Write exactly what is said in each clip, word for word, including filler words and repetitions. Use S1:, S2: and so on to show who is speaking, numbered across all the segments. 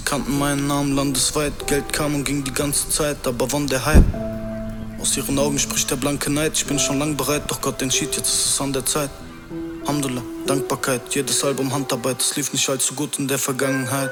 S1: kannten meinen Namen landesweit. Geld kam und ging die ganze Zeit, aber wann der Hype? Aus ihren Augen spricht der blanke Neid. Ich bin schon lang bereit, doch Gott entschied, jetzt ist es an der Zeit. Alhamdulillah, Dankbarkeit, jedes Album Handarbeit. Es lief nicht allzu gut in der Vergangenheit.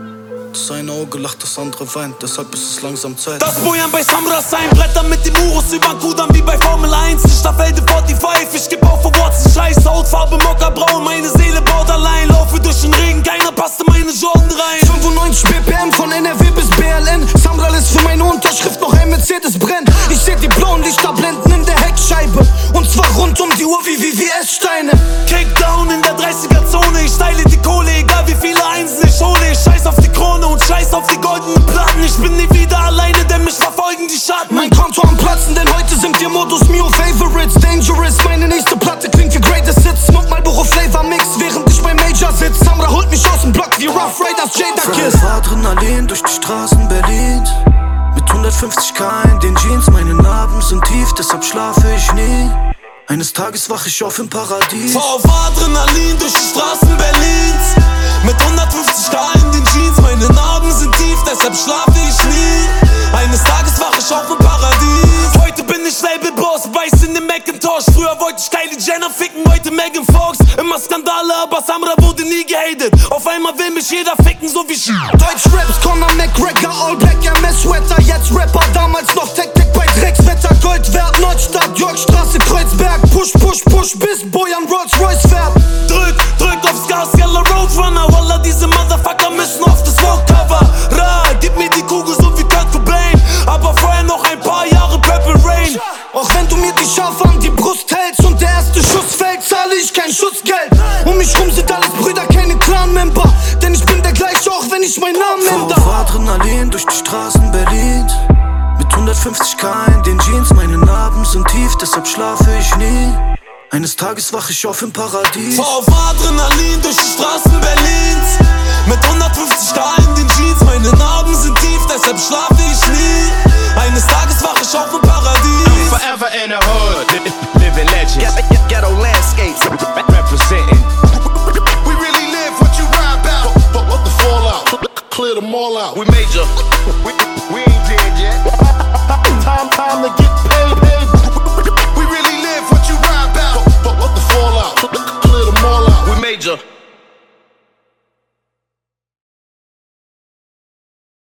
S1: Das eine Auge lacht, das andere weint, deshalb ist es langsam Zeit.
S2: Das Bojan bei Samra sein, Bretter mit dem Urus übern Kudamm wie bei Formel eins. Ich Staffelde fünfundvierzig, ich geb auf Awards, scheiß Hautfarbe mockerbraun, meine Seele borderline. Laufe durch den Regen, keiner passte meine Jordan rein.
S3: fünfundneunzig B P M von N R W bis B L N. Samra lässt für meine Unterschrift noch ein Mercedes brennen. Ich seh die blauen Lichter blenden in der Heckscheibe, und zwar rund um die Uhr wie V V S-Steine.
S2: Kickdown in der dreißiger-Zone, ich teile die Kohle, egal wie viele Einsen ich hole. Ich scheiß auf die Krone und scheiß auf die goldenen Platten. Ich bin nie wieder alleine, denn mich verfolgen die Schatten.
S3: Mein Konto am Platzen, denn heute sind wir Modus Mio Favorites. Dangerous, meine nächste Platte klingt wie Greatest Hits. Smoke Marlboro Flavor Mix, während ich beim Major sitz. Samra holt mich aus dem Block wie Rough Riders, Jada Kiss.
S1: Adrenalin durch die Straßen Berlins. Mit hundertfünfzig K in den Jeans, meine Narben sind tief, deshalb schlafe ich nie. Eines Tages wach ich auf im Paradies.
S2: Auf Adrenalin durch die Straßen Berlins. Mit hundertfünfzig K in den Jeans, meine Narben sind tief, deshalb schlafe ich nie. Eines Tages wach ich auf im Paradies. Heute bin ich Labelboss, weiß in dem Macintosh. Früher wollte ich Kylie Jenner ficken, heute Megan Fox. Immer Skandale, aber Samra wurde nie gehatet. Auf einmal will mich jeder ficken, so wie ich.
S3: Deutsch Raps, Conor McGregor, All Black M S-Sweater. Jetzt Rapper, damals noch Tech-Tech bei Dreckswetter. Goldwert, Neustadt, Yorkstraße, Kreuzberg. Push, push, push, bis Bojan Rolls-Royce fährt.
S2: Drück, drück aufs Gas, Yellow Roadrunner. Wallah, diese Motherfucker müssen auf das Vogue-Cover. Ra, gib mir die Kugel, so wie Kurt Cobain. Aber vorher noch ein paar Jahre Purple Rain.
S3: Auch wenn du mir die Schafe an die Brust hältst und der erste Schuss fällt, zahle ich kein Schutzgeld. Um mich rum sind alles Brüder, keine Clan-Member. Denn ich bin der gleiche, auch wenn ich meinen Namen ändere.
S1: Auf Adrenalin durch die Straßen Berlins. Mit hundertfünfzig K in den Jeans, meine Narben sind tief, deshalb schlafe ich nie. Eines Tages wach ich auf im Paradies.
S2: Auf Adrenalin durch die Straßen Berlins. Mit hundertfünfzig K in den Jeans, meine Narben sind tief, deshalb schlafe ich nie.